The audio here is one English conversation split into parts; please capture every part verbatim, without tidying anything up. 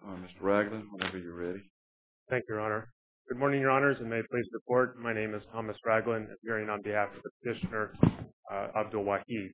Uh, Mister Ragland, whenever you're ready. Thank you, Your Honor. Good morning, Your Honors, and may it please the Court. My name is Thomas Ragland, appearing on behalf of the petitioner, uh, Abdul Wahid.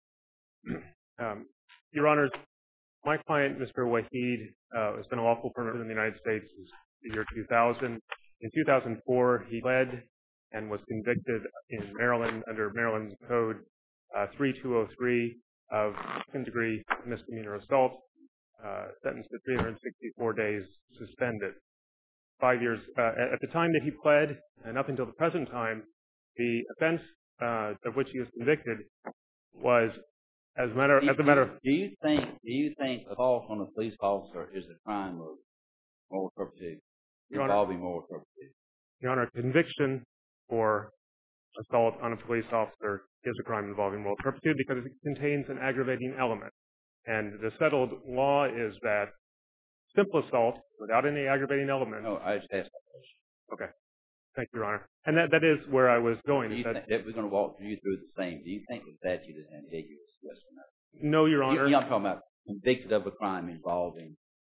um, Your Honors, my client, Mister Wahid, uh, has been a lawful permanent in the United States since the year two thousand. In two thousand four, he pled and was convicted in Maryland under Maryland's Code uh, three two oh three of second-degree misdemeanor assault, uh, sentenced to three hundred sixty-four days suspended. Five years, uh, at the time that he pled, and up until the present time, the offense uh, of which he was convicted was, as a matter, do you, as a matter of... Do you think, do you think assault on a police officer is a crime of moral turpitude, involving moral turpitude? Your Honor, conviction for assault on a police officer is a crime involving moral turpitude because it contains an aggravating element. And the settled law is that simple assault without any aggravating element. No, I just asked that question. Okay. Thank you, Your Honor. And that, that is where I was going. Do you that, think that we're going to walk you through the same? Do you think the statute is ambiguous? Yes or no, no? Your Honor. You, I'm talking about convicted of a crime involving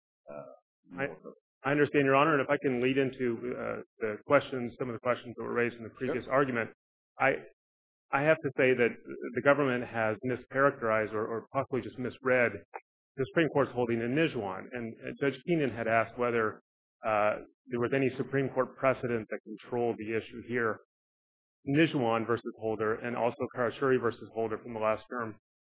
uh, moral turpitude. I understand, Your Honor, and if I can lead into uh, the questions, some of the questions that were raised in the previous Sure. argument, I I have to say that the government has mischaracterized or, or possibly just misread the Supreme Court's holding in Nijuan. And uh, Judge Keenan had asked whether uh, there was any Supreme Court precedent that controlled the issue here. Nijuan versus Holder and also Karashuri versus Holder from the last term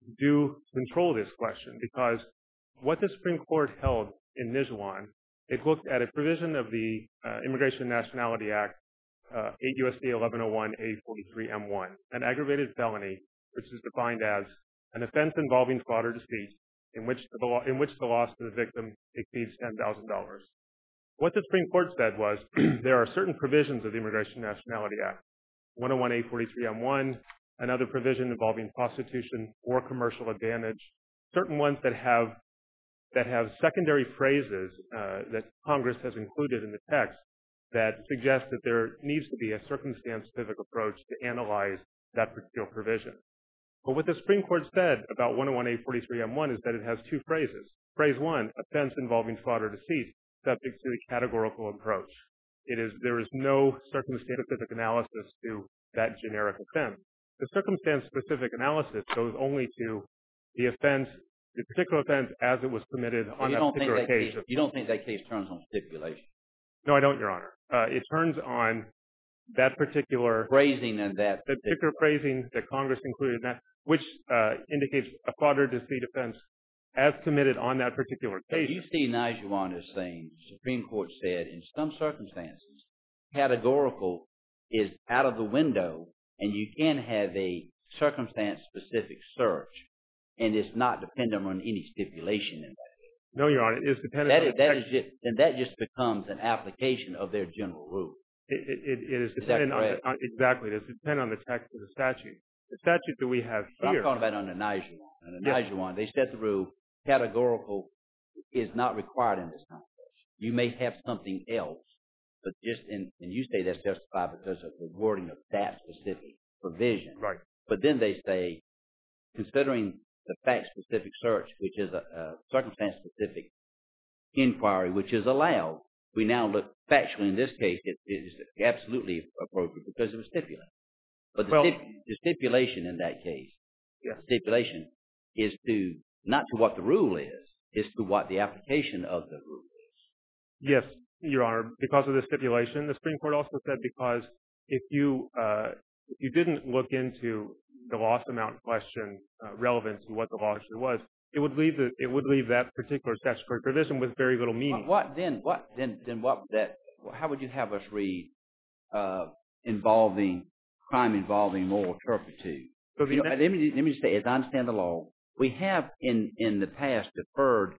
do control this question because what the Supreme Court held in Nijuan, it looked at a provision of the uh, Immigration and Nationality Act, uh, eight U S C eleven oh one A forty-three M one, an aggravated felony, which is defined as an offense involving fraud or deceit in which the, lo- in which the loss to the victim exceeds ten thousand dollars. What the Supreme Court said was there are certain provisions of the Immigration and Nationality Act, one oh one A forty-three M one, another provision involving prostitution or commercial advantage, certain ones that have that have secondary phrases uh, that Congress has included in the text that suggest that there needs to be a circumstance-specific approach to analyze that particular provision. But what the Supreme Court said about one oh one A forty-three M one is that it has two phrases. Phrase one, offense involving fraud or deceit, subject to the categorical approach. It is, there is no circumstance-specific analysis to that generic offense. The circumstance-specific analysis goes only to the offense, the particular offense as it was committed on that particular occasion. Case, you don't think that case turns on stipulation? No, I don't, Your Honor. Uh, it turns on that particular phrasing and that the particular phrasing that Congress included in that, which uh, indicates a fraud or deceit offense as committed on that particular case. So you see Nijuan as saying, the Supreme Court said, in some circumstances, categorical is out of the window, and you can have a circumstance-specific search, and it's not dependent on any stipulation in that. No, Your Honor, it is dependent that on is, the that text. is just, then that just becomes an application of their general rule. It, it, it is Is dependent that on, the, correct? on exactly. It is dependent on the text of the statute. The statute that we have But here. I'm talking about under Nijuan. Under Yes. Nijuan, they set the rule, categorical is not required in this context. You may have something else, but just in, and you say that's justified because of the wording of that specific provision. Right. But then they say, considering the fact-specific search, which is a, a circumstance-specific inquiry, which is allowed, we now look factually in this case, it, it is absolutely appropriate because it was stipulated. But the, Well, stip, the stipulation in that case, yes. the stipulation is to, not to what the rule is, is to what the application of the rule is. Yes, Your Honor, because of the stipulation. The Supreme Court also said because if you uh, if you didn't look into the loss amount question uh, relevant to what the law actually was, it would leave the, it would leave that particular statutory provision with very little meaning. What, what then? What then? Then what? That? How would you have us read uh, involving crime involving moral turpitude? So the, You know, let me let me just say, as I understand the law, we have in in the past deferred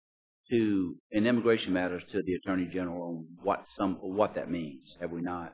to in immigration matters to the Attorney General on what some what that means. Have we not?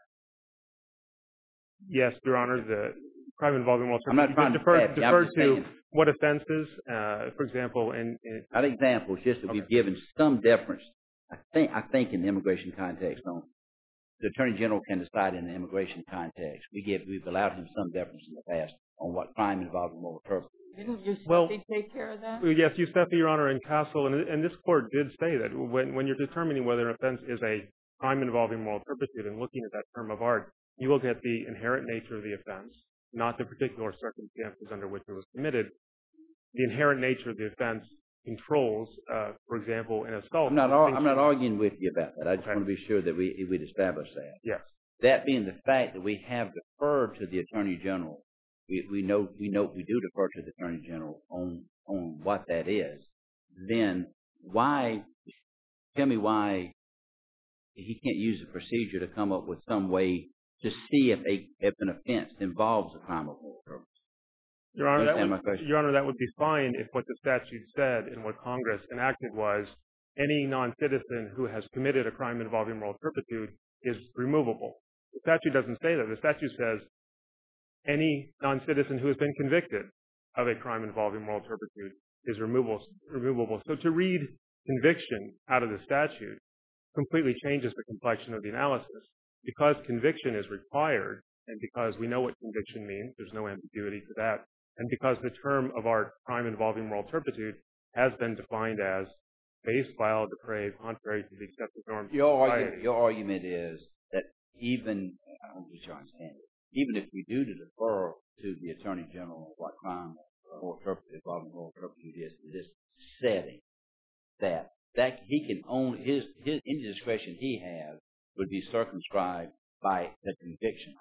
yes, Your Honor, the crime involving moral I'm not turpitude trying to deferred, stab you. I'm deferred just to saying. what offenses, uh, for example, in, in Not examples, just that Okay. we've given some deference. I think I think in the immigration context, on the Attorney General can decide in the immigration context. We give we've allowed him some deference in the past on what crime involving moral turpitude. Didn't Giuseppe Well, take care of that? Yes, Giuseppe, Your Honor, and Castle, and, and this court did say that when, when you're determining whether an offense is a crime involving moral turpitude and looking at that term of art, you look at the inherent nature of the offense, not the particular circumstances under which it was committed. The inherent nature of the offense controls, uh, for example, an assault. I'm not, ar- I'm not arguing with you about that. I just Okay. want to be sure that we, we'd establish that. Yes. That being the fact that we have deferred to the Attorney General, we, we know we know we do defer to the Attorney General on on what that is. Then why? Tell me why he can't use a procedure to come up with some way to see if a if an offense involves a crime of moral turpitude. Your Honor, that Understand would, my question? Your Honor, that would be fine if what the statute said and what Congress enacted was any non-citizen who has committed a crime involving moral turpitude is removable. The statute doesn't say that. The statute says any non-citizen who has been convicted of a crime involving moral turpitude is removable. removable. So to read conviction out of the statute completely changes the complexion of the analysis. Because conviction is required, and because we know what conviction means, there's no ambiguity to that, and because the term of art, crime involving moral turpitude, has been defined as base, vile, depraved, contrary to the accepted norms Your of society. argument, your argument is that even, I don't think you understand it, even if we do defer to the Attorney General what crime or turpitude, involving moral turpitude is in this setting, that that he can only, his, his, any discretion he has would be circumscribed by the conviction.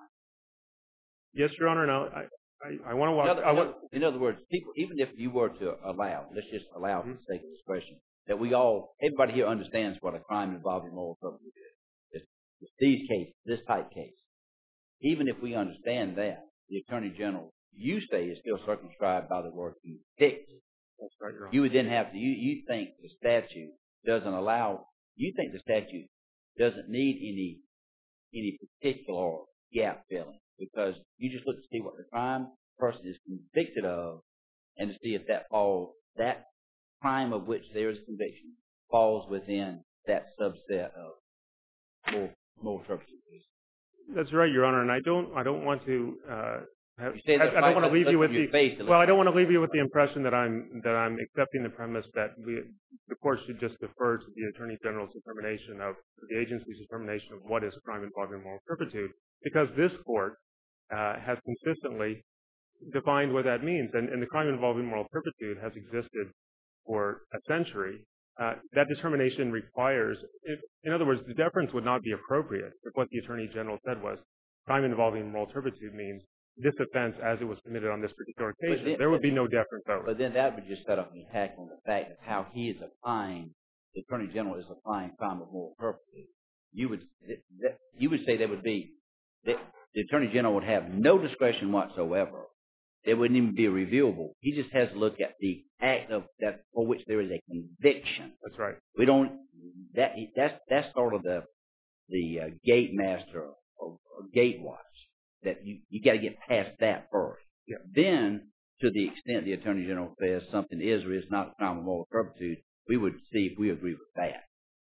Yes, Your Honor. Now, I, I, I want to walk. In other, I in want, other, in other words, people, even if you were to allow, let's just allow Mhm. for the sake of discretion, that we all, everybody here understands what a crime involving moral turpitude is. It's, it's these cases, this type case. Even if we understand that, the Attorney General, you say, is still circumscribed by the word convict. that's right, Your Honor. You would then have to, you, you think the statute doesn't allow, you think the statute doesn't need any, any particular gap filling, because you just look to see what the crime person is convicted of and to see if that falls, that crime of which there is conviction falls within that subset of moral, moral turpitude. That's right, Your Honor. And I don't, I don't want to, uh, have, You say I, that I don't want to leave you with the, face, well, I don't want to leave you with the impression that I'm, that I'm accepting the premise that we, the court should just defer to the Attorney General's determination of, the agency's determination of what is a crime involving moral turpitude, because this court, uh, has consistently defined what that means. And, and the crime involving moral turpitude has existed for a century. Uh, that determination requires, if, in other words, the deference would not be appropriate if what the Attorney General said was crime involving moral turpitude means this offense as it was committed on this particular occasion. then, there would be no deference over. But then that would just set up an attack on the fact of how he is applying, the Attorney General is applying crime of moral turpitude. You would, that, you would say there would be, that the Attorney General would have no discretion whatsoever. It wouldn't even be reviewable. He just has to look at the act of that for which there is a conviction. That's right. We don't. That that's that's sort of the the uh, gate master or, or gate watch. That you you got to get past that first. Yeah. Then, to the extent the Attorney General says something is or is not a crime of moral turpitude, we would see if we agree with that.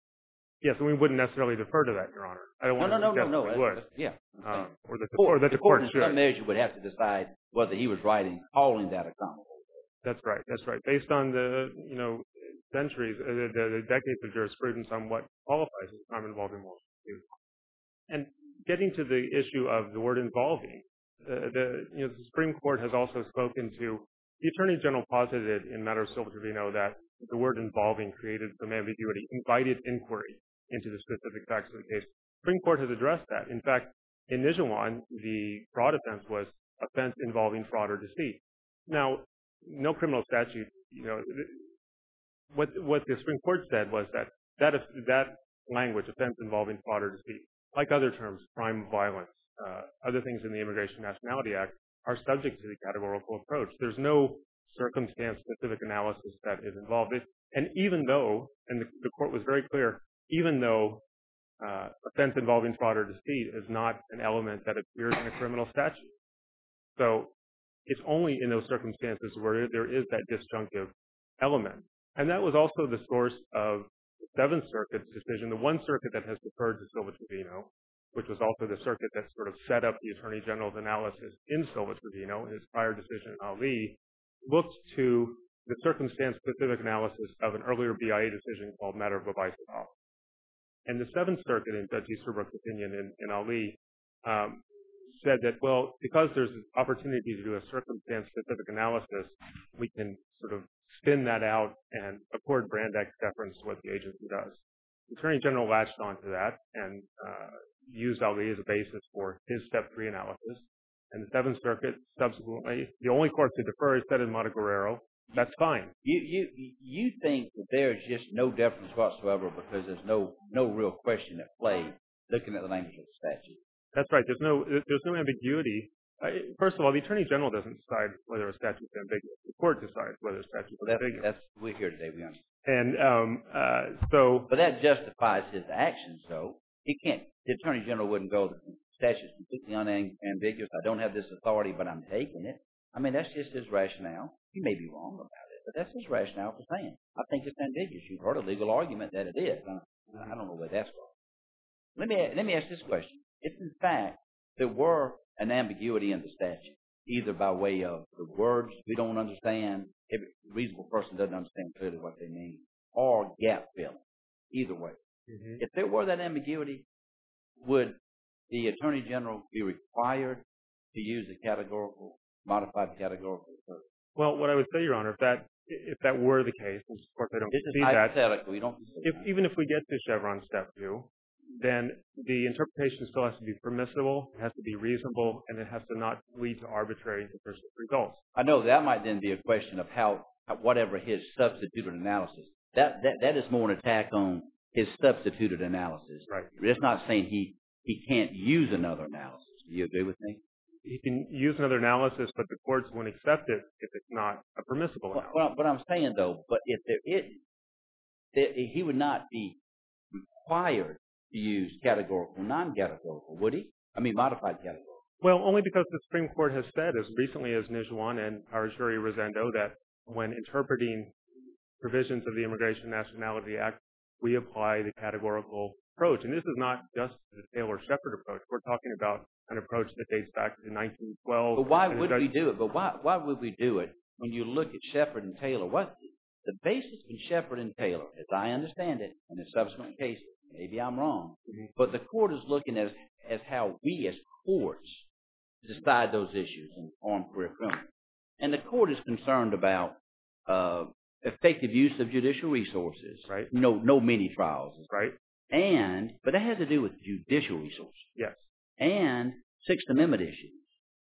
Yes, and we wouldn't necessarily defer to that, Your Honor. I don't No, want no, to no, suggest no, that no. we would. that's- that's- Yeah. Um, or that the, Court- or that the the court in should. some measure would have to decide whether he was right in calling that a crime of moral turpitude. That's right. That's right. Based on the, you know, centuries, uh, the, the, the decades of jurisprudence on what qualifies as a crime involving moral turpitude. And getting to the issue of the word involving, uh, the, you know, the Supreme Court has also spoken to, the Attorney General posited in matter of Silva Trevino that the word involving created some ambiguity, invited inquiry into the specific facts of the case. The Supreme Court has addressed that. In fact, in Nijuan, the fraud offense was offense involving fraud or deceit. Now, no criminal statute, you know, what what the Supreme Court said was that that that language, offense involving fraud or deceit, like other terms, crime of violence, uh, other things in the Immigration Nationality Act, are subject to the categorical approach. There's no circumstance-specific analysis that is involved. It, and even though, and the, the court was very clear, even though uh, offense involving fraud or deceit is not an element that appears in a criminal statute. So it's only in those circumstances where there is that disjunctive element. And that was also the source of the Seventh Circuit's decision, the one circuit that has deferred to Silva Trevino, which was also the circuit that sort of set up the Attorney General's analysis in Silva Trevino in his prior decision in Ali. looked to the circumstance-specific analysis of an earlier B I A decision called Matter of Beweismittel. And the Seventh Circuit, in Judge Easterbrook's opinion in, in Ali, um, said that, well, because there's an opportunity to do a circumstance-specific analysis, we can sort of spin that out and accord Brand X deference to what the agency does. The Attorney General latched onto that and uh, used Ali as a basis for his Step three analysis. And the Seventh Circuit subsequently, the only court to defer is said in Mata Guerrero. That's fine. You you you think that there's just no deference whatsoever because there's no no real question at play looking at the language of the statute. That's right. There's no there's no ambiguity. Uh, first of all, the Attorney General doesn't decide whether a statute is ambiguous. The court decides whether a statute is Well, that's, ambiguous. that's we're here today. We understand. And um, uh, so, But that justifies his actions, though. He can't. The Attorney General wouldn't go, the statute is completely unambiguous. I don't have this authority, but I'm taking it. I mean, that's just his rationale. He may be wrong about it, but that's his rationale for saying, I think it's ambiguous. You've heard a legal argument that it is. I, I don't know where that's from. Let me, let me ask this question. If, in fact, there were an ambiguity in the statute, either by way of the words we don't understand, every reasonable person doesn't understand clearly what they mean, or gap filling, either way. mm-hmm. If there were that ambiguity, would the Attorney General be required to use a categorical, modified categorical approach? Well, what I would say, Your Honor, if that if that were the case, and of course I don't This is see that, hypothetical. You don't if, even if we get to Chevron Step two, then the interpretation still has to be permissible, it has to be reasonable, and it has to not lead to arbitrary and capricious results. I know that might then be a question of how, whatever his substituted analysis. That that that is more an attack on his substituted analysis. Right. It's not saying he he can't use another analysis. Do you agree with me? He can use another analysis, but the courts won't accept it if it's not a permissible Well, analysis. well, what I'm saying though, but if there is, there, he would not be required to use categorical, non-categorical, would he? I mean, modified categorical. Well, only because the Supreme Court has said, as recently as Nijuan and Arashuri Rosendo, that when interpreting provisions of the Immigration and Nationality Act, we apply the categorical approach. And this is not just the Taylor-Shepard approach. We're talking about an approach that dates back to nineteen twelve. But why would we do it? But why why would we do it when you look at Shepard and Taylor? What the basis in Shepard and Taylor, as I understand it, in the subsequent cases, maybe I'm wrong, mm-hmm. but the court is looking at as how we as courts decide those issues in armed career criminals. And the court is concerned about uh, effective use of judicial resources. Right. No, no mini trials. Right. And, but that has to do with judicial resources. Yes. And Sixth Amendment issues.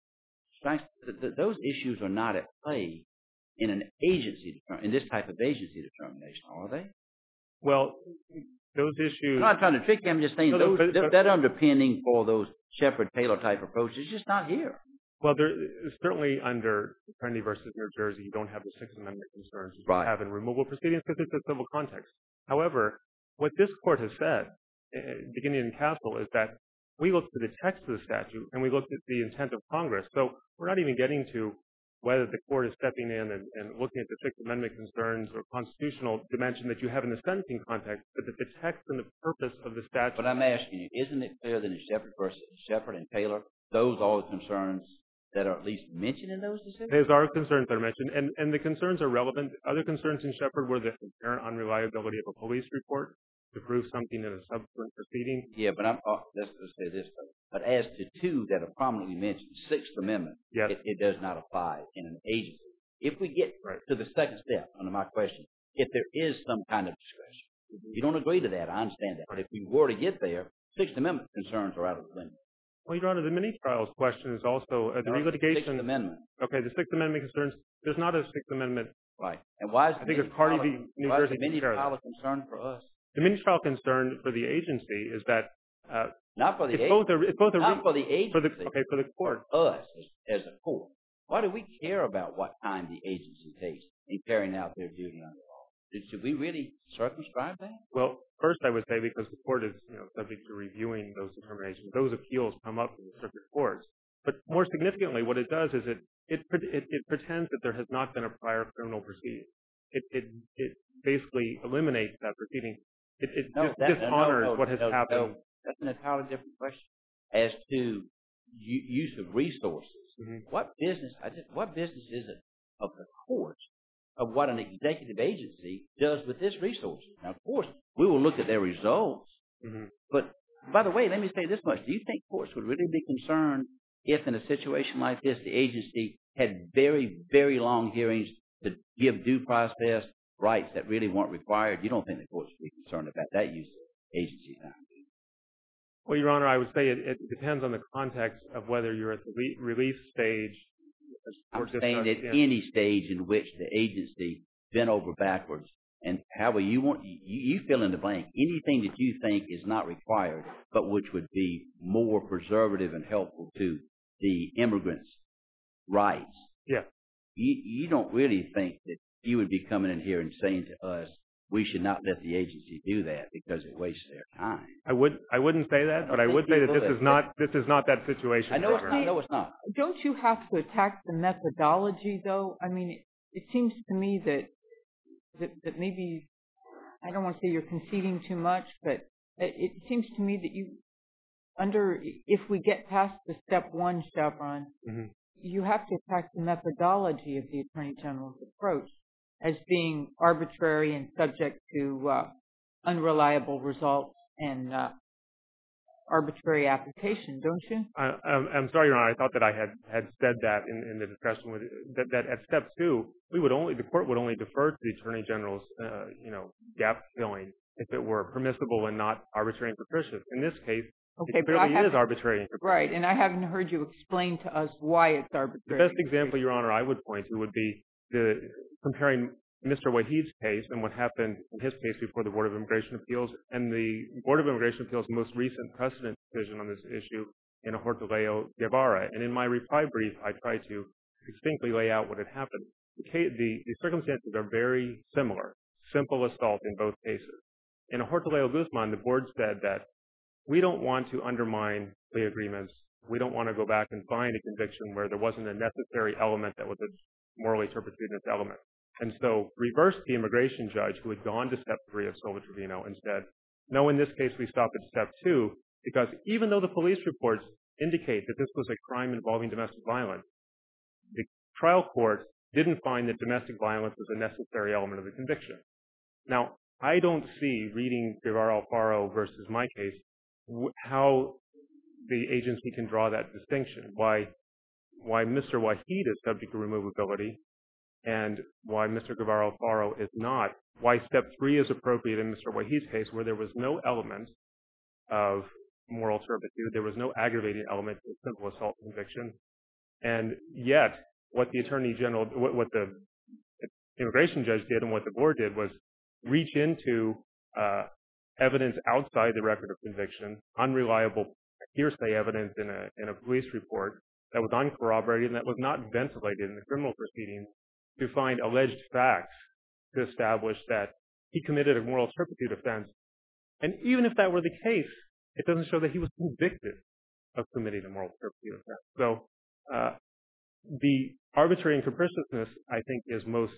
Th- th- those issues are not at play in an agency, in this type of agency determination, are they? Well, those issues. I'm not trying to trick you. I'm just saying No, those, but, but, that underpinning for those Shepard-Taylor type approaches is just not here. Well, there, certainly under Apprendi versus New Jersey, you don't have the Sixth Amendment concerns you Right. have in removal proceedings because it's a civil context. However, what this court has said, uh, beginning in Castle, is that we look to the text of the statute and we look at the intent of Congress. So we're not even getting to whether the court is stepping in and, and looking at the Sixth Amendment concerns or constitutional dimension that you have in the sentencing context, but that the text and the purpose of the statute. But I'm asking you, isn't it clear that in Shepard versus Shepard and Taylor, those are the concerns that are at least mentioned in those decisions? Those are concerns that are mentioned, and, and the concerns are relevant. Other concerns in Shepard were the apparent unreliability of a police report to prove something in a subsequent proceeding. Yeah, but I'm, uh, let's, let's say this though. But as to two that are prominently mentioned, Sixth Amendment, Yes. it, it does not apply in an agency. If we get Right. to the second step under my question, if there is some kind of discretion, Mm-hmm. you don't agree to that, I understand that. But if we were to get there, Sixth Amendment concerns are out of the window. Well, Your Honor, the mini-trials question is also uh, the Sixth relitigation. Amendment, Okay, the Sixth Amendment concerns. There's not a Sixth Amendment. right. And why is I the think it's Cardi v. New why is Jersey the mini takes care of trial that. a concern for us? The mini-trial concern for the agency is that uh, Not for the it's agency. both a it's both a Not re- for the agency. for the okay for the court. For us as, as a court. Why do we care about what time the agency takes in carrying out their duty under law? Should we really circumscribe that? Well, first I would say because the court is you know subject to reviewing those determinations. Those appeals come up in the circuit courts. But more significantly, what it does is it it it, it pretends that there has not been a prior criminal proceeding. It it it basically eliminates that proceeding. It, it No, dis- that, dishonors no, no, what has no, happened. No, that's an entirely different question. As to u- use of resources, Mhm. what business? I just, what business is it of the courts of what an executive agency does with its resources. Now, of course, we will look at their results, Mm-hmm. but by the way, let me say this much. Do you think courts would really be concerned if in a situation like this, the agency had very, very long hearings to give due process rights that really weren't required? You don't think the courts would be concerned about that use of agency time? Well, Your Honor, I would say it, it depends on the context of whether you're at the re- release stage. I'm or just saying uh, at yeah. any stage in which the agency bent over backwards, and however you want, you, you fill in the blank, anything that you think is not required, but which would be more preservative and helpful to the immigrants' rights. Yeah. You, you don't really think that you would be coming in here and saying to us, we should not let the agency do that because it wastes their time. I would I wouldn't say that, I but I think would say that people this that- is not this is not that situation. I know Your it's Honor. not. No, it's not. Don't you have to attack the methodology, though? I mean, it, it seems to me that, that that maybe, I don't want to say you're conceding too much, but it, it seems to me that you, under, if we get past the step one chevron, Mm-hmm. you have to attack the methodology of the Attorney General's approach as being arbitrary and subject to uh, unreliable results and uh, arbitrary application, don't you? I, I'm, I'm sorry, Your Honor. I thought that I had, had said that in, in the discussion with that, that at step two, we would only the court would only defer to the Attorney General's uh, you know gap filling if it were permissible and not arbitrary and capricious. In this case, Okay, it but I clearly have- is arbitrary and capricious. Right, and I haven't heard you explain to us why it's The arbitrary. best example, Your Honor, I would point to would be the comparing Mister Wahid's case and what happened in his case before the Board of Immigration Appeals and the Board of Immigration Appeals' most recent precedent decision on this issue in Hortaleo Guevara. And in my reply brief, I tried to distinctly lay out what had happened. The, case, the, the circumstances are very similar. Simple assault in both cases. In Hortaleo Guzman, the board said that we don't want to undermine plea agreements. We don't want to go back and find a conviction where there wasn't a necessary element that was a morally turpitudinous element. And so reversed the immigration judge who had gone to step three of Silva Trevino and said, no, in this case we stop at step two because even though the police reports indicate that this was a crime involving domestic violence, the trial court didn't find that domestic violence was a necessary element of the conviction. Now, I don't see, reading Guevara Alfaro versus my case, wh- how the agency can draw that distinction, why why Mister Wahid is subject to removability and why Mister Guevara Alfaro is not, why step three is appropriate in Mister Wahid's case where there was no element of moral turpitude, there was no aggravating element to a simple assault conviction, and yet what the Attorney General, what, what the immigration judge did and what the board did was reach into uh, evidence outside the record of conviction, unreliable hearsay evidence in a in a police report that was uncorroborated and that was not ventilated in the criminal proceedings to find alleged facts to establish that he committed a moral turpitude offense. And even if that were the case, it doesn't show that he was convicted of committing a moral turpitude offense. So uh, the arbitrary and capriciousness, I think, is most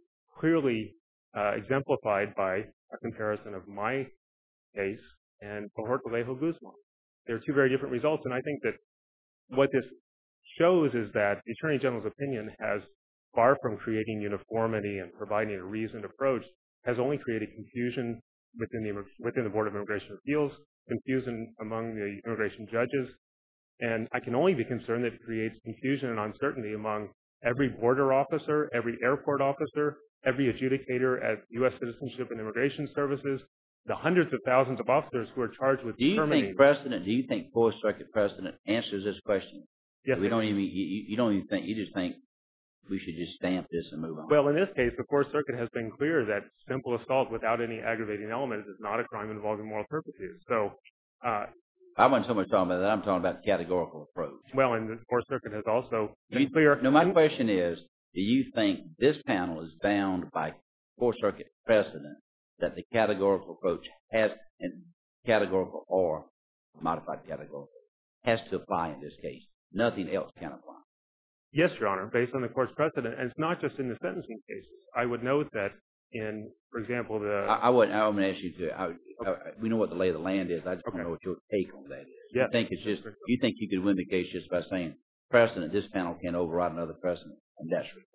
clearly uh, exemplified by a comparison of my case and Hortaleo Guzman. There are two very different results, and I think that what this shows is that the Attorney General's opinion has, far from creating uniformity and providing a reasoned approach, has only created confusion within the within the Board of Immigration Appeals, confusion among the immigration judges, and I can only be concerned that it creates confusion and uncertainty among every border officer, every airport officer, every adjudicator at U S Citizenship and Immigration Services, the hundreds of thousands of officers who are charged with Do you determining. think precedent, do you think Fourth Circuit precedent answers this question? Yes, We I don't do. even, you, you don't even think, you just think we should just stamp this and move on. Well, in this case, the Fourth Circuit has been clear that simple assault without any aggravating element is not a crime involving moral turpitude. So, uh, I wasn't so much talking about that. I'm talking about the categorical approach. well, and the Fourth Circuit has also been You, clear. no, my question is, do you think this panel is bound by Fourth Circuit precedent that the categorical approach has, and categorical or modified categorical, has to apply in this case? Nothing else can apply. Yes, Your Honor, based on the court's precedent, and it's not just in the sentencing cases. I would note that in, for example, the I, I wouldn't, I wouldn't ask you to, I, I, we know what the lay of the land is. I just want Okay. to know what your take on that is. Yes. You think it's just, you think you could win the case just by saying precedent, this panel can't override another precedent, and that's required.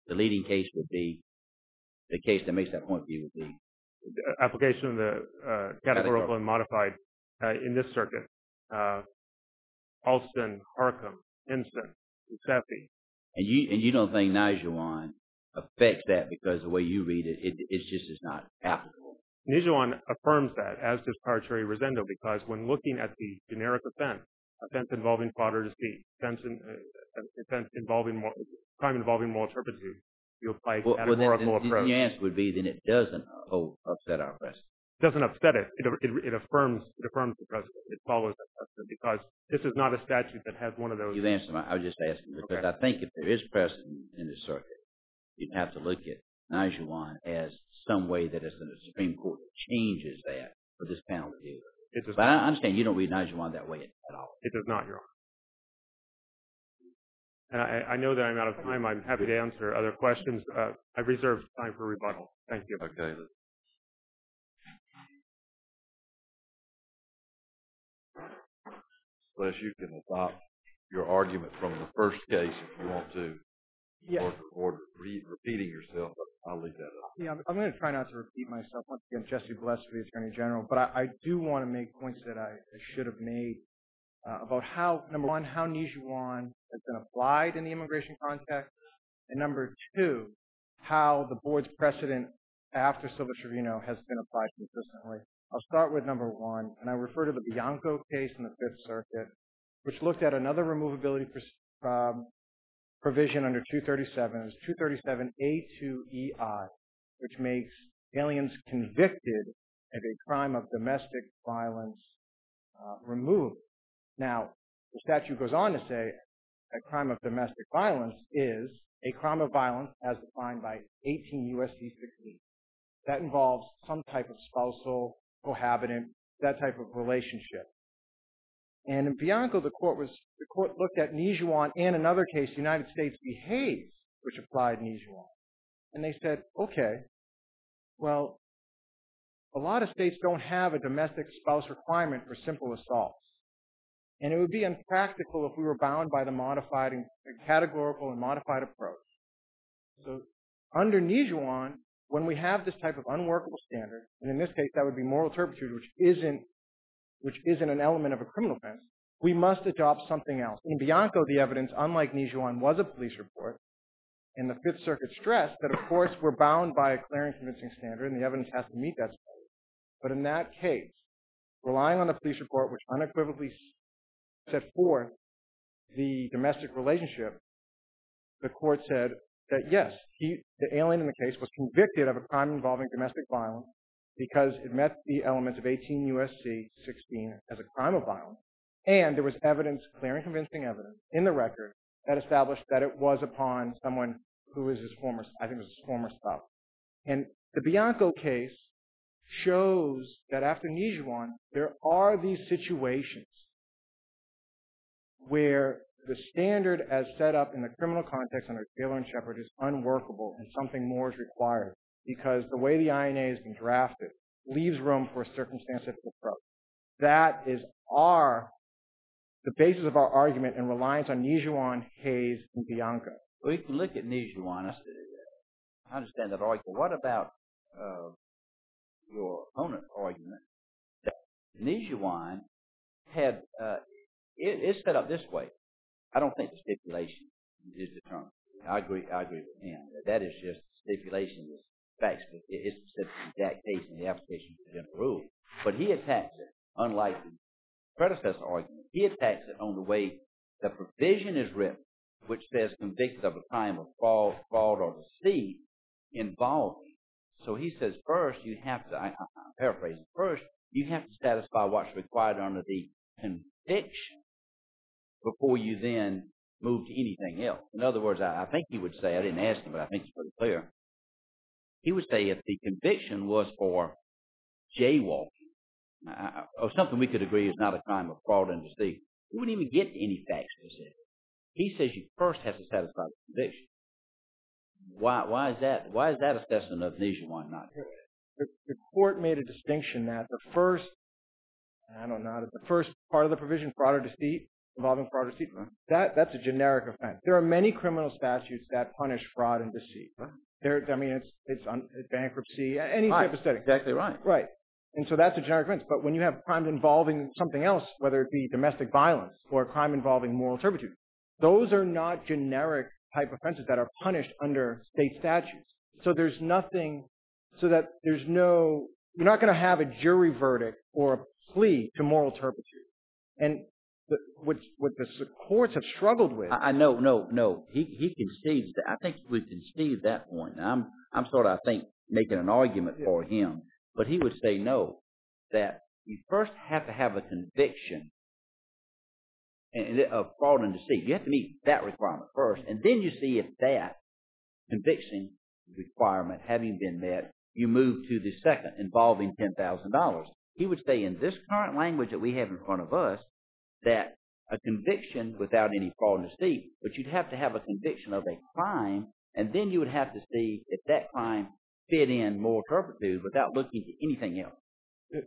the leading case would be, the case that makes that point for you would be? The application of the uh, categorical and modified uh, in this circuit. Uh, Alston, Harcum, Hinson, Giuseppe. And you and you don't think Nijuan affects that because the way you read it, it it's just is not applicable. Nijuan affirms that, as does Carcieri Rosendo, because when looking at the generic offense, offense involving fraud or deceit, offense, in, uh, offense involving moral, crime involving moral turpitude, you apply a well, categorical well, then, approach. The answer would be then it doesn't oh, upset our precedent. It doesn't upset it. It, it. it affirms it affirms the precedent. It follows that precedent because this is not a statute that has one of those. You've answered my. I was just asking because Okay. I think if there is precedent in the circuit, you'd have to look at Nijuan as some way that it's in the Supreme Court that changes that for this panel to deal with. It does But not. I understand you don't read Nijuan that way at all. It does not, Your Honor. And I, I know that I'm out of time. I'm happy to answer other questions. Uh, I've reserved time for rebuttal. Thank you. Okay. let's- Unless you can adopt your argument from the first case if you want to, Yeah, or, or re- repeating yourself, but I'll leave that up. yeah. I'm, I'm going to try not to repeat myself. Once again, Jesse Bless for the Attorney General, but I, I do want to make points that I, I should have made uh, about how, number one, how Nijuan has been applied in the immigration context, and number two, how the board's precedent after Silva Trevino has been applied consistently. I'll start with number one, and I refer to the Bianco case in the Fifth Circuit, which looked at another removability pr- um, provision under two thirty-seven. It was two thirty-seven A two E I, which makes aliens convicted of a crime of domestic violence uh, removed. Now, the statute goes on to say a crime of domestic violence is a crime of violence as defined by eighteen U S C sixteen. That involves some type of spousal, cohabitant, that type of relationship. And in Bianco, the court was the court looked at Nijuan and another case, United States v. Hayes, which applied Nijuan, and they said, okay, well, a lot of states don't have a domestic spouse requirement for simple assaults, and it would be impractical if we were bound by the modified and categorical and modified approach. So, under Nijuan, when we have this type of unworkable standard, and in this case that would be moral turpitude, which isn't which isn't an element of a criminal offense, we must adopt something else. In Bianco, the evidence, unlike Nijuan, was a police report, and the Fifth Circuit stressed that, of course, we're bound by a clear and convincing standard, and the evidence has to meet that standard. But in that case, relying on the police report, which unequivocally set forth the domestic relationship, the court said that, yes, he, the alien in the case was convicted of a crime involving domestic violence because it met the elements of eighteen U S C sixteen as a crime of violence, and there was evidence, clear and convincing evidence, in the record that established that it was upon someone who was his former, I think it was his former spouse. And the Bianco case shows that after Nijuan, there are these situations where the standard as set up in the criminal context under Taylor and Shepard is unworkable and something more is required because the way the I N A has been drafted leaves room for a circumstance-specific approach. That is our, the basis of our argument and reliance on Nijuan, Hayes, and Bianco. Well, you can look at Nijuan. I understand that argument. What about uh, your opponent's argument that Nijuan had, uh, it, it's set up this way. I don't think the stipulation is determined. I agree. I agree with him. That is just stipulation. Is facts. It's specific to that case in the application of the general rule. But he attacks it, unlike the predecessor argument. He attacks it on the way the provision is written, which says convicted of a crime of fraud, fraud or deceit involving. So he says first you have to. I, I, I'm paraphrasing. First you have to satisfy what's required under the conviction before you then move to anything else. In other words, I, I think he would say, I didn't ask him, but I think it's pretty clear. He would say if the conviction was for jaywalking, uh, or something we could agree is not a crime of fraud and deceit, he wouldn't even get to any facts specific. He says you first have to satisfy the conviction. Why, why is that? Why is that assessment of Nijuan not true? The, the court made a distinction that the first, I don't know, the first part of the provision, fraud or deceit, involving fraud or deceit. That that's a generic offense. There are many criminal statutes that punish fraud and deceit. There, I mean, it's it's, un, it's bankruptcy, any Right. type of setting. Exactly right. Right. And so that's a generic offense. But when you have crimes involving something else, whether it be domestic violence or a crime involving moral turpitude, those are not generic type offenses that are punished under state statutes. So there's nothing, so that there's no, you're not going to have a jury verdict or a plea to moral turpitude. And the, what, what the courts have struggled with. I, I know, no, no. He he concedes that. I think we concede that point. Now, I'm I'm sort of I think making an argument for him, but he would say no. That you first have to have a conviction and of fraud and deceit. You have to meet that requirement first, and then you see if that conviction requirement having been met, you move to the second involving ten thousand dollars. He would say in this current language that we have in front of us that a conviction without any fraud and deceit, but you'd have to have a conviction of a crime, and then you would have to see if that crime fit in moral turpitude without looking to anything else.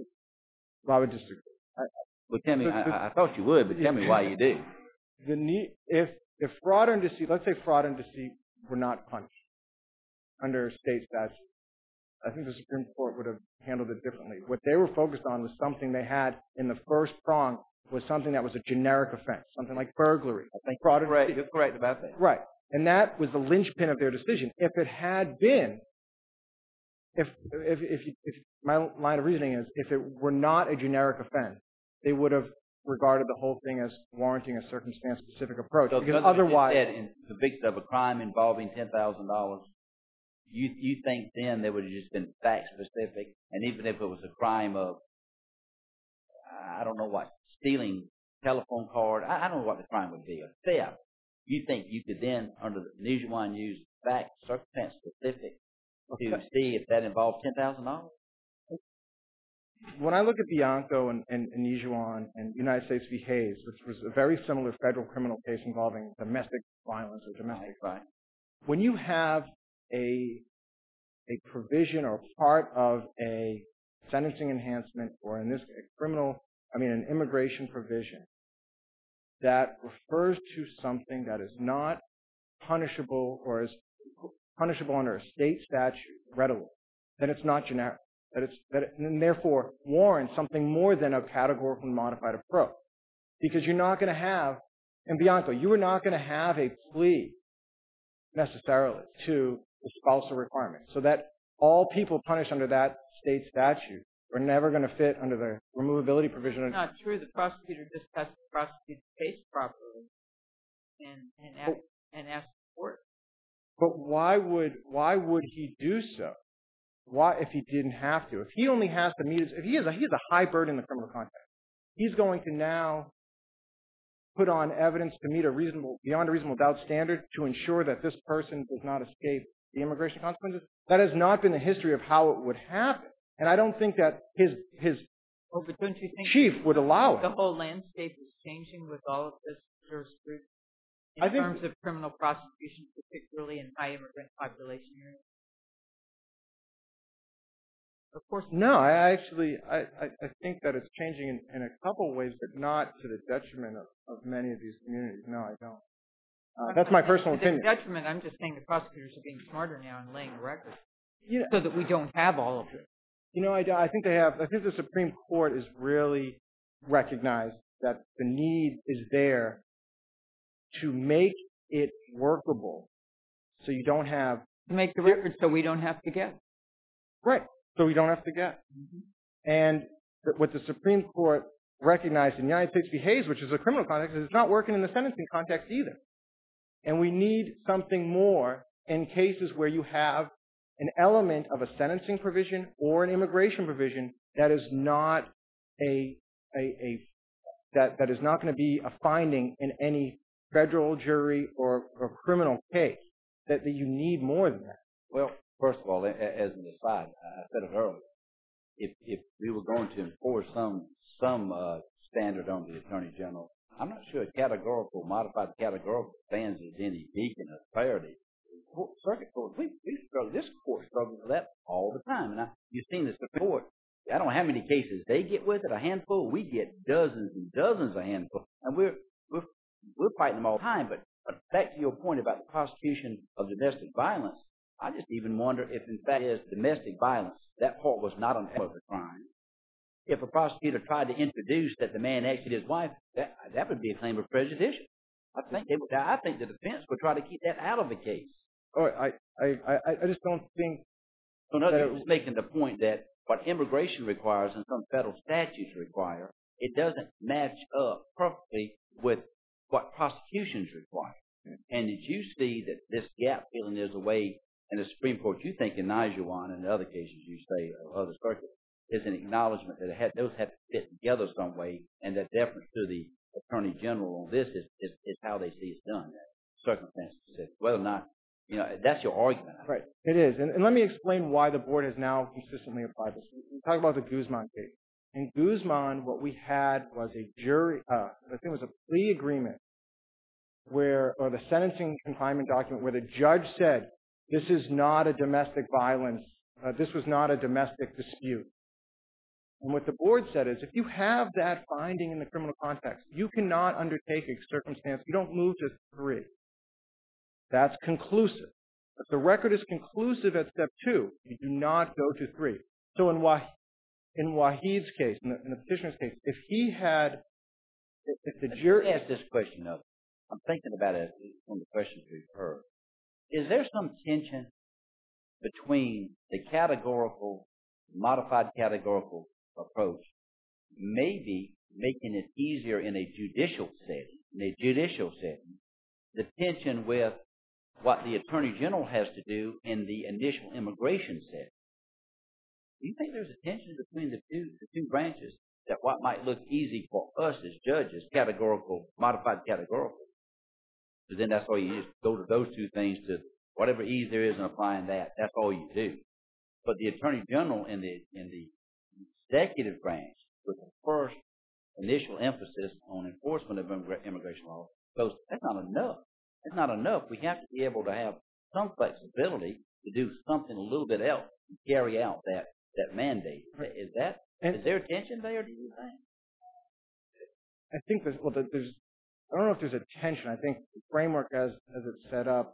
I would disagree. I, Well, tell me, the, the, I, I thought you would, but tell me why you do. The need, if if fraud and deceit, let's say fraud and deceit were not punished under state statute, I think the Supreme Court would have handled it differently. What they were focused on was something they had in the first prong was something that was a generic offense, something like burglary. I think fraud and correct. deceit. You're correct about that. Right. And that was the linchpin of their decision. If it had been, if if if, you, if my line of reasoning is, if it were not a generic offense, they would have regarded the whole thing as warranting a circumstance-specific approach. So because otherwise, said in convicted of a crime involving ten thousand dollars, you you think then there would have just been fact-specific, and even if it was a crime of, I don't know what, stealing telephone card, I, I don't know what the crime would be, a theft. You think you could then, under the Nijuan, use fact, circumstance-specific to okay. see if that involves ten thousand dollars? When I look at Bianco and, and, and Nijuan and United States v. Hayes, which was a very similar federal criminal case involving domestic violence or domestic Right. when you have a a provision or part of a sentencing enhancement, or in this a criminal, I mean an immigration provision that refers to something that is not punishable or is punishable under a state statute readily, then it's not generic. That it's that it, and therefore warrants something more than a categorical and modified approach, because you're not going to have, and Bianco, you are not going to have a plea necessarily to the spousal requirement, so that all people punished under that state statute are never going to fit under the removability provision. It's not true. The prosecutor just has to prosecute the case properly and and ask, and ask for it. But why would why would he do so? Why, if he didn't have to? If he only has to meet, if he has a he has a high burden in the criminal context, he's going to now put on evidence to meet a reasonable, beyond a reasonable doubt standard to ensure that this person does not escape the immigration consequences. That has not been the history of how it would happen, and I don't think that his his Oh, but don't you think chief would allow the it. whole landscape is changing with all of this jurisprudence in I think- terms of criminal prosecution, particularly in high immigrant population areas? Of course. No, I actually I, I, I think that it's changing in, in a couple of ways, but not to the detriment of, of many of these communities. No, I don't. Uh, that's my personal To the opinion. detriment, I'm just saying the prosecutors are being smarter now and laying a record You know, so that we don't have all of it. You know, I, I think they have. I think the Supreme Court is really recognized that the need is there to make it workable, so you don't have To make the record so we don't have to guess. right. So we don't have to guess. Mm-hmm. And th- what the Supreme Court recognized in United States v. Hayes, which is a criminal context, is it's not working in the sentencing context either. And we need something more in cases where you have an element of a sentencing provision or an immigration provision that is not a, a, a that, that is not going to be a finding in any federal jury or, or criminal case, that, that you need more than that. Well, first of all, a- a- as an aside, I said it earlier, if if we were going to enforce some some uh, standard on the Attorney General, I'm not sure a categorical, modified categorical stands as any beacon of clarity. Court, circuit court, we, we struggle, this court struggles with that all the time. And I, you've seen the Supreme Court, I don't know how many cases they get with it, a handful. We get dozens and dozens of handfuls. And we're fighting them all the time. But, but back to your point about the prosecution of domestic violence, I just even wonder if, in fact, is domestic violence, that part was not an element of the crime. If a prosecutor tried to introduce that the man actually his wife, that that would be a claim of prejudicial. I think they would. I think the defense would try to keep that out of the case. Oh, I, I, I, I just don't think. So, no, that you're it, just making the point that what immigration requires and some federal statutes require, it doesn't match up perfectly with what prosecutions require. And did you see that this gap filling is a way, in the Supreme Court, you think in Nijuan and in other cases you say, or other circuits, is an acknowledgement that it had, those have to fit together some way, and that deference to the Attorney General on this is, is, is how they see it's done, that circumstance specific. Whether or not, you know, that's your argument. Right. It is. And, and let me explain why the board has now consistently applied this. We talk about the Guzman case. In Guzman, what we had was a jury, uh, I think it was a plea agreement where, or the sentencing confinement document where the judge said, this is not a domestic violence, uh, this was not a domestic dispute. And what the board said is, if you have that finding in the criminal context, you cannot undertake a circumstance, you don't move to three. That's conclusive. If the record is conclusive at step two, you do not go to three. So in, Wah- in Wahid's case, in the, in the petitioner's case, if he had, if, if the jury... Let me ask this question of, I'm thinking about it from the questions we've heard. Is there some tension between the categorical, modified categorical approach, maybe making it easier in a judicial setting, in a judicial setting, the tension with what the Attorney General has to do in the initial immigration setting? Do you think there's a tension between the two, the two branches, that what might look easy for us as judges, categorical, modified categorical, but then that's all you just go to those two things, to whatever ease there is in applying that, that's all you do. But the Attorney General in the in the executive branch, with the first initial emphasis on enforcement of immigration law, goes, that's not enough. That's not enough. We have to be able to have some flexibility to do something a little bit else to carry out that, that mandate. Is that, and is there tension there, do you think? I think there's, well, there's, I don't know if there's a tension. I think the framework as, as it's set up,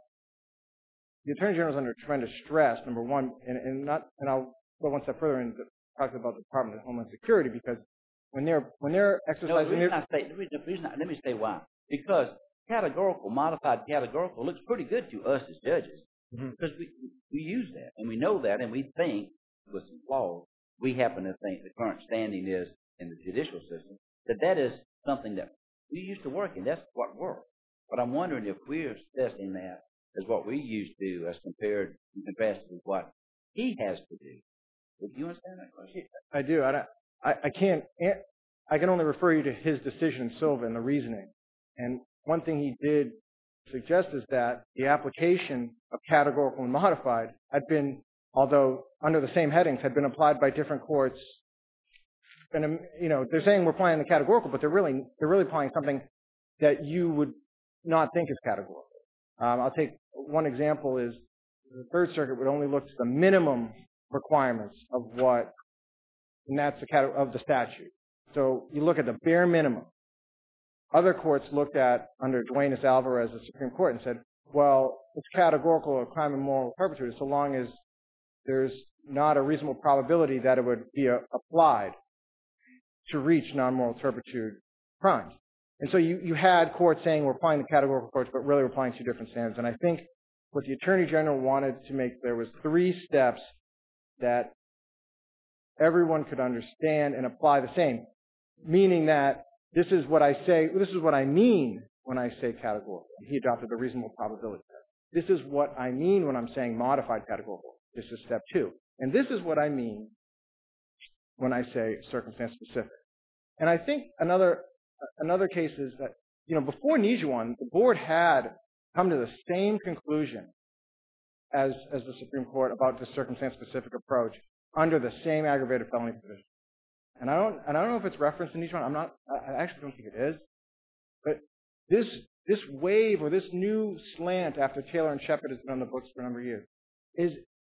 the Attorney General is under tremendous stress, number one, and, and not, and I'll go one step further and talk about the Department of Homeland Security, because when they're, when they're exercising... No, the reason their, I say, the reason, the reason I, let me say why. Because categorical, modified categorical looks pretty good to us as judges, mm-hmm. because we, we use that, and we know that, and we think, with some flaws, we happen to think the current standing is in the judicial system, that that is something that we used to work in. That's what works. But I'm wondering if we're assessing that as what we used to, as compared, in contrast with what he has to do. Do you understand that question? I do. I, I, I can't, I can only refer you to his decision in Silva and the reasoning. And one thing he did suggest is that the application of categorical and modified had been, although under the same headings, had been applied by different courts. And, you know, they're saying we're applying the categorical, but they're really, they're really applying something that you would not think is categorical. Um, I'll take one example is the Third Circuit would only look to the minimum requirements of what, and that's the cat- of the statute. So you look at the bare minimum. Other courts looked at, under Duenas Alvarez, the Supreme Court, and said, well, it's categorical or crime of moral turpitude so long as there's not a reasonable probability that it would be a, applied to reach non-moral turpitude crimes. And so you, you had courts saying we're applying the categorical approach, but really we're applying two different standards. And I think what the Attorney General wanted to make, there was three steps that everyone could understand and apply the same, meaning that this is what I say, this is what I mean when I say categorical. He adopted the reasonable probability test. This is what I mean when I'm saying modified categorical. This is step two. And this is what I mean when I say circumstance specific. And I think another another case is that, you know, before Nijuan, the board had come to the same conclusion as as the Supreme Court about the circumstance specific approach under the same aggravated felony provision. And I don't and I don't know if it's referenced in Nijuan. I'm not. I actually don't think it is. But this this wave or this new slant after Taylor and Shepard has been on the books for a number of years is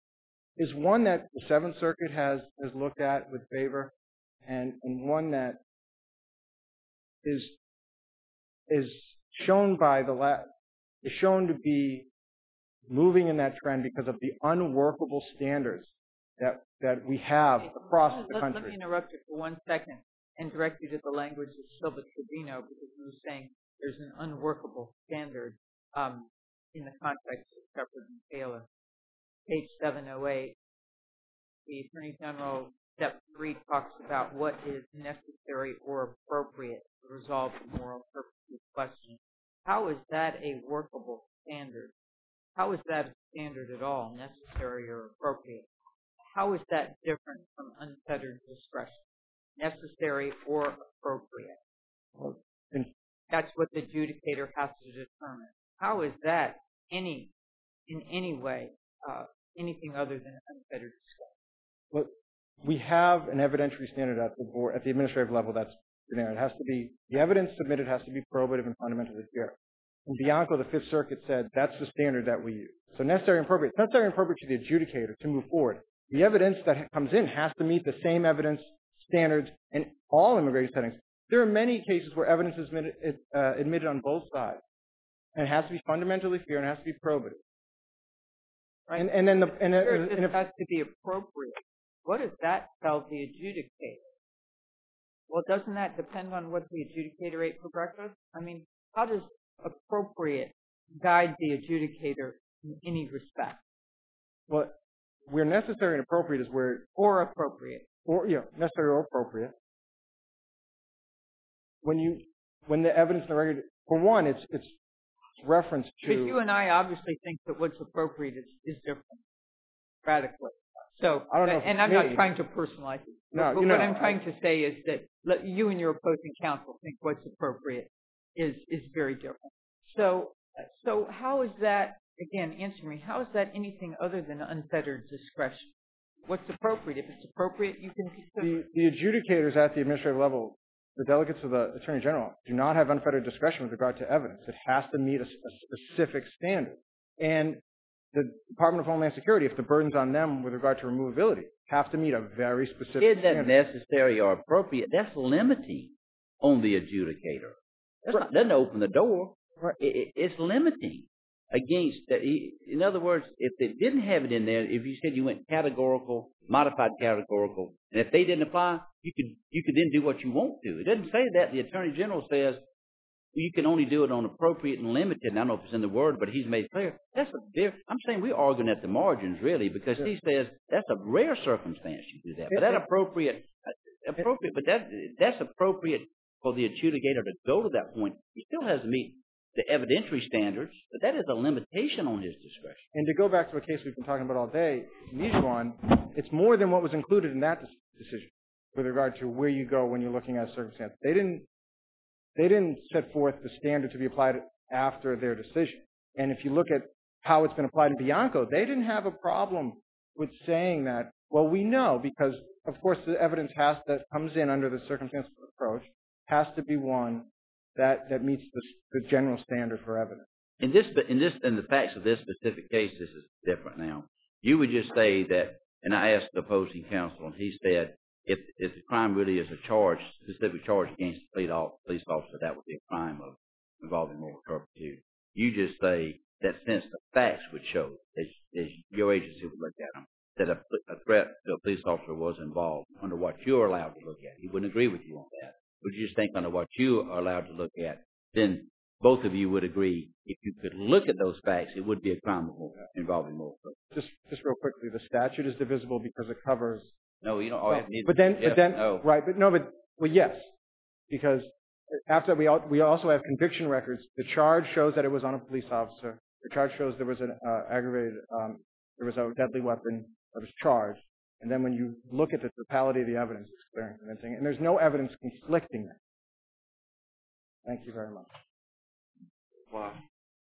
is one that the Seventh Circuit has has looked at with favor, and and one that is is shown by the la- is shown to be moving in that trend because of the unworkable standards that that we have across the let, country. Let me interrupt you for one second and direct you to the language of Silva Trevino, because he was saying there's an unworkable standard um, in the context of Shepard and Taylor. Page seven oh eight, the Attorney General, step three, talks about what is necessary or appropriate to resolve the moral purposes question. How is that a workable standard? How is that a standard at all, necessary or appropriate? How is that different from unfettered discretion? Necessary or appropriate? Well, in, That's what the adjudicator has to determine. How is that any, in any way, uh, anything other than unfettered discretion? well, we have an evidentiary standard at the board, at the administrative level that's there. It has to be, the evidence submitted has to be probative and fundamentally fair. In Bianco, the Fifth Circuit said that's the standard that we use. So necessary and appropriate. It's necessary and appropriate to the adjudicator to move forward. The evidence that comes in has to meet the same evidence standards in all immigration settings. There are many cases where evidence is admitted, uh, admitted on both sides, and it has to be fundamentally fair and it has to be probative. Right. And, and then the and, Sure, and, it and just if, has to be appropriate. What does that tell the adjudicator? Well, doesn't that depend on what the adjudicator ate for breakfast? I mean, how does appropriate guide the adjudicator in any respect? well, where necessary and appropriate is where, Or appropriate. or yeah, necessary or appropriate. When you, when the evidence in the record, for one, it's it's reference Because you to. and I obviously think that what's appropriate is, is different, radically. So, I don't know if and it's I'm me. not trying to personalize it. No, but you what know, I'm trying I- to say is that let, you and your opposing counsel think what's appropriate is is very different. So, so how is that? Again, answer me. How is that anything other than unfettered discretion? What's appropriate? If it's appropriate, you can consider. The, the adjudicators at the administrative level, the delegates of the Attorney General, do not have unfettered discretion with regard to evidence. It has to meet a, a specific standard. And the Department of Homeland Security, if the burden's on them with regard to removability, have to meet a very specific Is that standard. necessary or appropriate? That's limiting on the adjudicator. That's Right. not, doesn't open the door. Right. It, it, it's limiting against that. In other words, if they didn't have it in there, if you said you went categorical, modified categorical, and if they didn't apply, you could you could then do what you want to. It doesn't say that. The Attorney General says you can only do it on appropriate and limited. And I don't know if it's in the word, but he's made clear. That's a very, I'm saying we're arguing at the margins, really, because Yeah. he says that's a rare circumstance you do that. But that appropriate, appropriate, but that that's appropriate for the adjudicator to go to that point. He still has to meet the evidentiary standards, but that is a limitation on his discretion. And to go back to a case we've been talking about all day, Nijuan, it's more than what was included in that decision with regard to where you go when you're looking at a circumstance. They didn't, they didn't set forth the standard to be applied after their decision. And if you look at how it's been applied in Bianco, they didn't have a problem with saying that, well, we know because, of course, the evidence has that comes in under the circumstance approach has to be one that, that meets the, the general standard for evidence. In this, in this, in the facts of this specific case, this is different now. You would just say that, and I asked the opposing counsel, and he said, if if the crime really is a charge, specific charge against the police officer, that would be a crime of involving moral turpitude. You just say that since the facts would show, as, as your agency would look at them, that a, a threat to a police officer was involved under what you're allowed to look at. He wouldn't agree with you on that. Would you just think under what you are allowed to look at, then both of you would agree if you could look at those facts, it would be a crime of moral, involving moral turpitude. Just, just real quickly, the statute is divisible because it covers. No, you don't. Oh, Well, neither. but then, Yes, but then, no. right? But no, but well, yes, because after that, we al- we also have conviction records. The charge shows that it was on a police officer. The charge shows there was an uh, aggravated, um, there was a deadly weapon that was charged. And then when you look at the totality of the evidence, it's clear and convincing. And there's no evidence conflicting that. Thank you very much. Wow.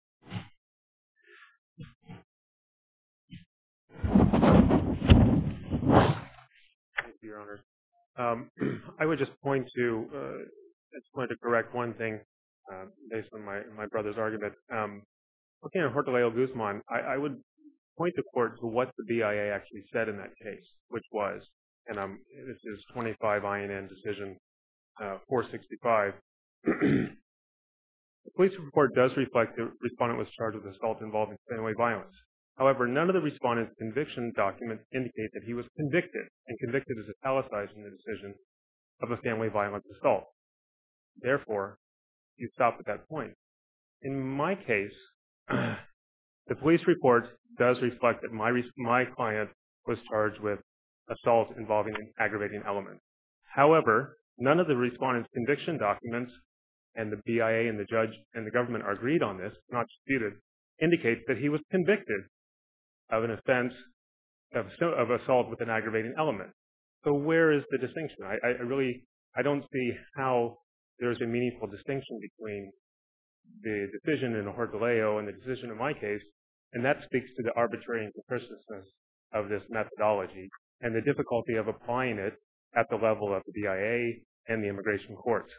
Thank you, Your Honor. Um, I would just point to, uh, I just wanted to correct one thing uh, based on my, my brother's argument. Um, looking at Hortaleo Guzman, I, I would point the court to what the B I A actually said in that case, which was, and um, this is twenty-five I N N decision uh, four sixty-five. The police report does reflect the respondent was charged with assault involving family violence. However, none of the respondent's conviction documents indicate that he was convicted, and convicted is italicized in the decision, of a family violence assault. Therefore, you stop at that point. In my case, the police report does reflect that my, my client was charged with assault involving an aggravating element. However, none of the respondent's conviction documents, and the B I A and the judge and the government are agreed on this, not disputed, indicates that he was convicted of an offense of, of assault with an aggravating element. So where is the distinction? I, I really, I don't see how there's a meaningful distinction between the decision in Hortaleo and the decision in my case, and that speaks to the arbitrary and capriciousness of this methodology and the difficulty of applying it at the level of the B I A and the immigration courts.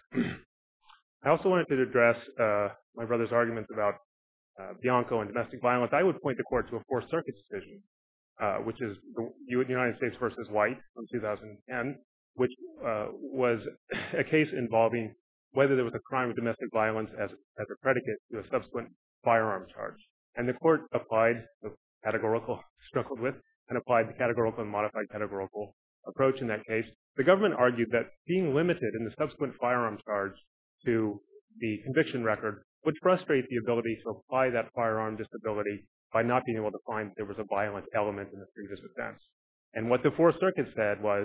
I also wanted to address uh, my brother's arguments about uh, Bianco and domestic violence. I would point the court to a Fourth Circuit decision, uh, which is the United States versus White from two thousand ten, which uh, was a case involving whether there was a crime of domestic violence as, as a predicate to a subsequent firearm charge. And the court applied the categorical, struggled with, and applied the categorical and modified categorical approach in that case. The government argued that being limited in the subsequent firearm charge to the conviction record would frustrate the ability to apply that firearm disability by not being able to find that there was a violent element in the previous offense. And what the Fourth Circuit said was,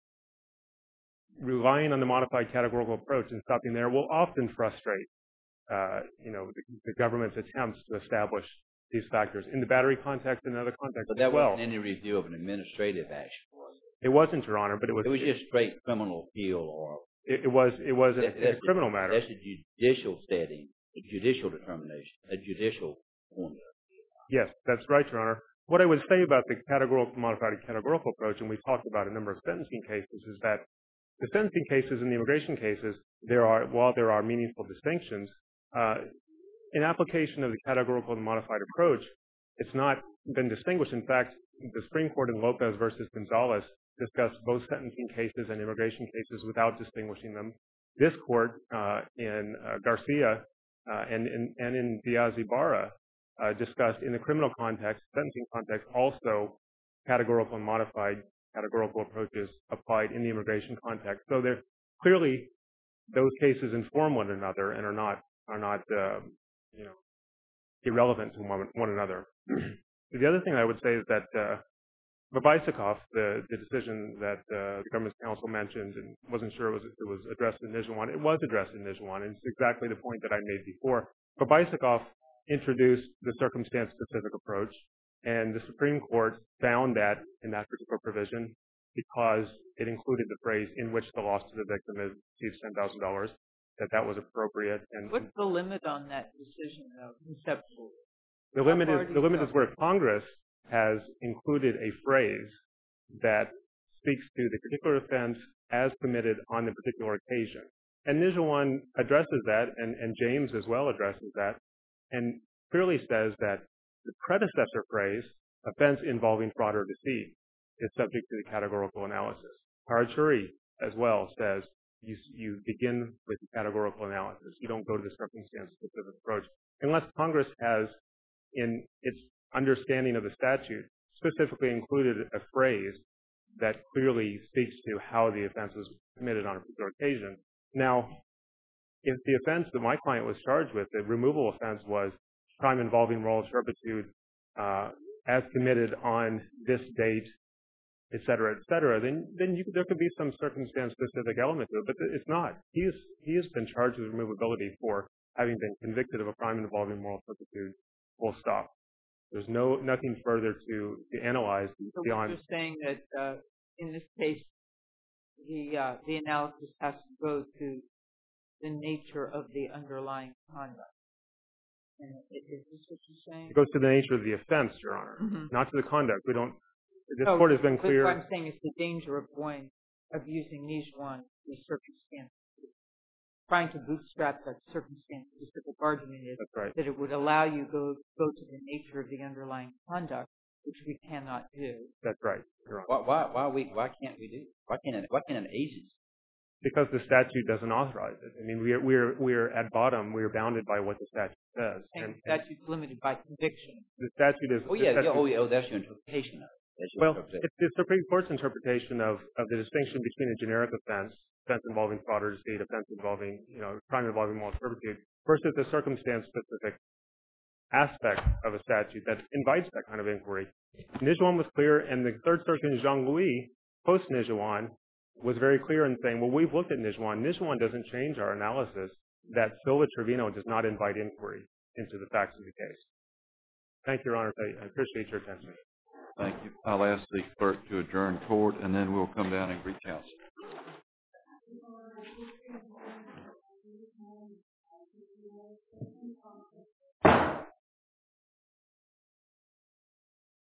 relying on the modified categorical approach and stopping there will often frustrate, uh, you know, the, the government's attempts to establish these factors in the battery context and other contexts But that as well. wasn't any review of an administrative action, was it? It wasn't, Your Honor, but it was. It was just straight criminal appeal, or It, it was. It was that, a, a criminal a, matter. That's a judicial setting, a judicial determination, a judicial formula. Yes, that's right, Your Honor. What I would say about the categorical modified categorical approach, and we've talked about a number of sentencing cases, is that the sentencing cases and the immigration cases, there are, while there are meaningful distinctions, uh, in application of the categorical and modified approach, it's not been distinguished. In fact, the Supreme Court in Lopez versus Gonzalez discussed both sentencing cases and immigration cases without distinguishing them. This court uh, in uh, Garcia uh, and, in, and in Diaz-Ibarra uh, discussed in the criminal context, sentencing context, also categorical and modified categorical approaches applied in the immigration context. So they're clearly those cases inform one another and are not are not uh, you know irrelevant to one, one another. The other thing I would say is that uh, Babysakov, the, the decision that uh, the government's counsel mentioned and wasn't sure it was, it was addressed in Nijuan, it was addressed in Nijuan, and it's exactly the point that I made before. Babysakov introduced the circumstance-specific approach, and the Supreme Court found that in that particular provision, because it included the phrase in which the loss to the victim is exceeds ten thousand dollars, that that was appropriate. And What's the limit on that decision, though, conceptually? the limit is the limit is where Congress has included a phrase that speaks to the particular offense as committed on the particular occasion. And Nijuan addresses that, and, and James as well addresses that, and clearly says that the predecessor phrase, offense involving fraud or deceit, is subject to the categorical analysis. Harachuri as well says you, you begin with the categorical analysis. You don't go to the circumstance-specific approach unless Congress has, in its understanding of the statute, specifically included a phrase that clearly speaks to how the offense was committed on a particular occasion. Now, if the offense that my client was charged with, the removal offense, was crime involving moral turpitude uh, as committed on this date, et cetera, et cetera, then, then you, there could be some circumstance-specific element to it, but it's not. He's, he has been charged with removability for having been convicted of a crime involving moral turpitude, full stop. There's no nothing further to, to analyze So beyond. you're saying that uh, in this case, the uh, the analysis has to go to the nature of the underlying conduct. And is this what you're saying? It goes to the nature of the offense, Your Honor, Mhm. not to the conduct. We don't. This No, court has been but clear. What I'm saying is the danger of going of using Nijuan the circumstance, trying to bootstrap that circumstance-specific argument is That's right. that it would allow you go go to the nature of the underlying conduct, which we cannot do. That's right, Your Honor. Why, why, why we, why can't we do? Why can't, an, why can't an agency Because the statute doesn't authorize it. I mean, we're we're we're at bottom. We're bounded by what the statute says. And the statute's limited by conviction. The statute is. Oh yeah, the yeah, statute, oh yeah, oh, that's your interpretation of it. That's your well, interpretation. it's the Supreme Court's interpretation of, of the distinction between a generic offense, offense involving fraud or deceit, offense involving, you know, crime involving moral turpitude, versus the circumstance-specific aspect of a statute that invites that kind of inquiry. Nijuan was clear, and the Third Circuit in Zhang-Louis, post-Nijuan, was very clear in saying, well, we've looked at Nijuan. Nijuan doesn't change our analysis that Silva-Trevino does not invite inquiry into the facts of the case. Thank you, Your Honor. I appreciate your attention. Thank you. I'll ask the clerk to adjourn court, and then we'll come down and recount.